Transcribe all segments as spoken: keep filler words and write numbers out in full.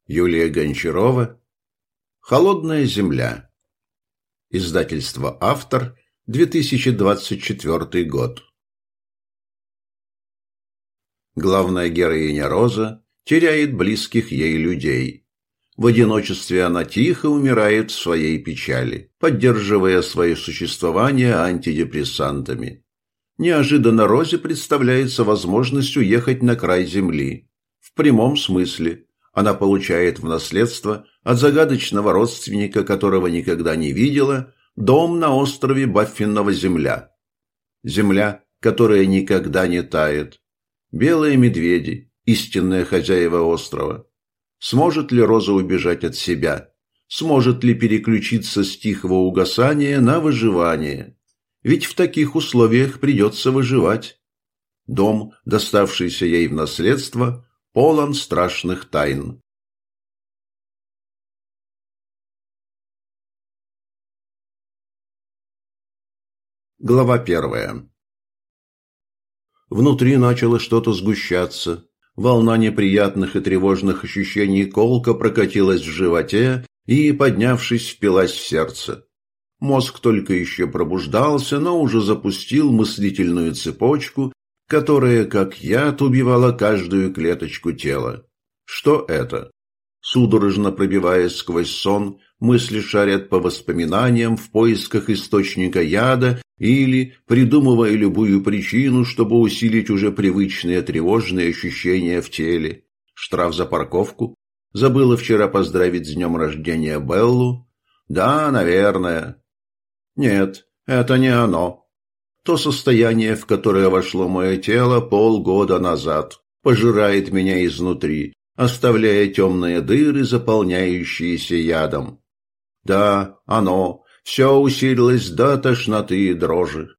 Юлия Гончарова. «Холодная земля». Издательство «Автор», две тысячи двадцать четвёртый год. Главная героиня Роза теряет близких ей людей. В одиночестве она тихо умирает в своей печали, поддерживая свое существование антидепрессантами. Неожиданно Розе представляется возможность уехать на край земли. В прямом смысле. Она получает в наследство от загадочного родственника, которого никогда не видела, дом на острове Баффинова земля. Земля, которая никогда не тает. Белые медведи, истинные хозяева острова. Сможет ли Роза убежать от себя? Сможет ли переключиться с тихого угасания на выживание? Ведь в таких условиях придется выживать. Дом, доставшийся ей в наследство, полон страшных тайн. Глава первая. Внутри начало что-то сгущаться. Волна неприятных и тревожных ощущений колко прокатилась в животе и, поднявшись, впилась в сердце. Мозг только еще пробуждался, но уже запустил мыслительную цепочку, которая, как яд, убивала каждую клеточку тела. Что это? Судорожно пробиваясь сквозь сон, мысли шарят по воспоминаниям в поисках источника яда или придумывая любую причину, чтобы усилить уже привычные тревожные ощущения в теле. Штраф за парковку? Забыла вчера поздравить с днем рождения Беллу? Да, наверное. Нет, это не оно. То состояние, в которое вошло мое тело полгода назад, пожирает меня изнутри, оставляя темные дыры, заполняющиеся ядом. Да, оно, все усилилось до тошноты и дрожи.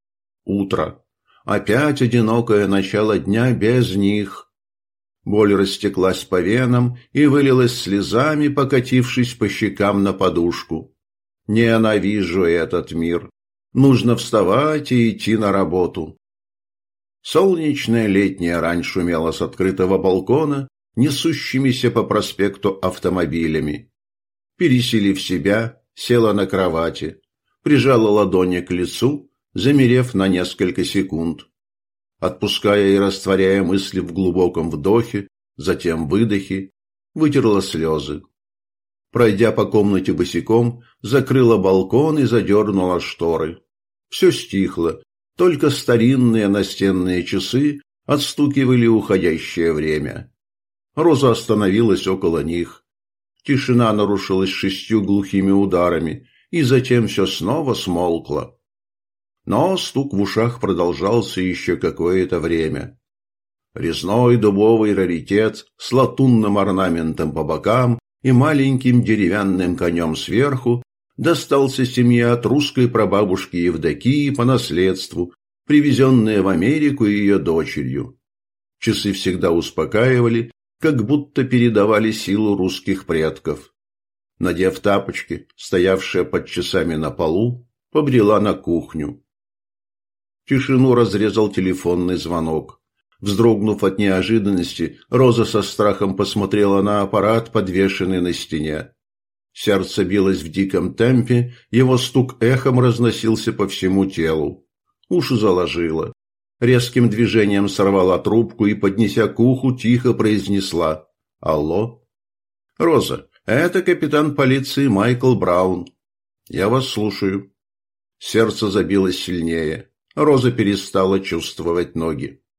Утро. Опять одинокое начало дня без них. Боль растеклась по венам и вылилась слезами, покатившись по щекам на подушку. Ненавижу этот мир. Нужно вставать и идти на работу. Солнечная летняя рань шумела с открытого балкона, несущимися по проспекту автомобилями. Пересилив себя, села на кровати, прижала ладони к лицу, замерев на несколько секунд. Отпуская и растворяя мысли в глубоком вдохе, затем выдохе, вытерла слезы. Пройдя по комнате босиком, закрыла балкон и задернула шторы. Все стихло, только старинные настенные часы отстукивали уходящее время. Роза остановилась около них. Тишина нарушилась шестью глухими ударами, и затем все снова смолкло. Но стук в ушах продолжался еще какое-то время. Резной дубовый раритет с латунным орнаментом по бокам и маленьким деревянным конем сверху достался семье от русской прабабушки Евдокии по наследству, привезенные в Америку ее дочерью. Часы всегда успокаивали, как будто передавали силу русских предков. Надев тапочки, стоявшие под часами на полу, побрела на кухню. Тишину разрезал телефонный звонок. Вздрогнув от неожиданности, Роза со страхом посмотрела на аппарат, подвешенный на стене. Сердце билось в диком темпе, его стук эхом разносился по всему телу. Уши заложило. Резким движением сорвала трубку и, поднеся к уху, тихо произнесла: «Алло?» «Роза, это капитан полиции Майкл Браун. Я вас слушаю». Сердце забилось сильнее. Роза перестала чувствовать ноги.